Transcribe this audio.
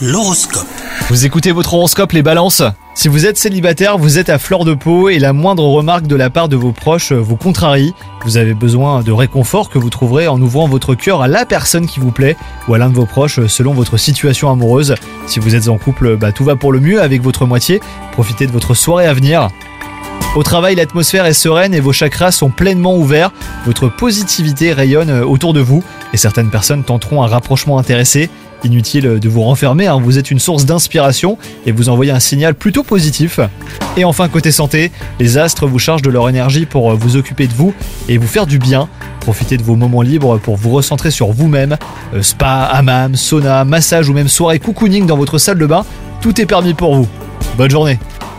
L'horoscope. Vous écoutez votre horoscope les balances ? Si vous êtes célibataire, vous êtes à fleur de peau et la moindre remarque de la part de vos proches vous contrarie. Vous avez besoin de réconfort que vous trouverez en ouvrant votre cœur à la personne qui vous plaît ou à l'un de vos proches selon votre situation amoureuse. Si vous êtes en couple, tout va pour le mieux avec votre moitié. Profitez de votre soirée à venir. Au travail, l'atmosphère est sereine et vos chakras sont pleinement ouverts. Votre positivité rayonne autour de vous et certaines personnes tenteront un rapprochement intéressé. Inutile de vous renfermer, vous êtes une source d'inspiration et vous envoyez un signal plutôt positif. Et enfin, côté santé, les astres vous chargent de leur énergie pour vous occuper de vous et vous faire du bien. Profitez de vos moments libres pour vous recentrer sur vous-même. Spa, hammam, sauna, massage ou même soirée cocooning dans votre salle de bain, tout est permis pour vous. Bonne journée.